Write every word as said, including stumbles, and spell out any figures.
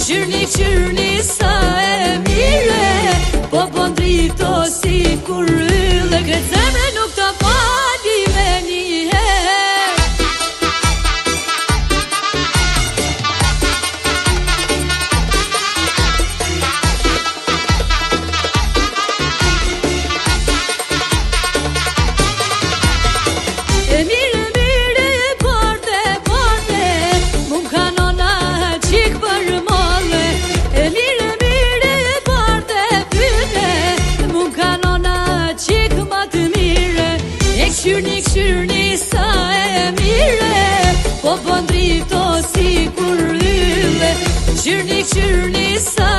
Qyrni, qyrni sa e mire, po po ndrito si kur ylle, kretë zemre nuk të pali me njëherë. E mire, mire, porte, porte, mu m'kanona qik për molle. E mire, mire, porte, pyte, mu m'kanona qik ma të mire. E këshyrni, këshyrni sa e mire, po po ndrito si kur ylle. Këshyrni, këshyrni sa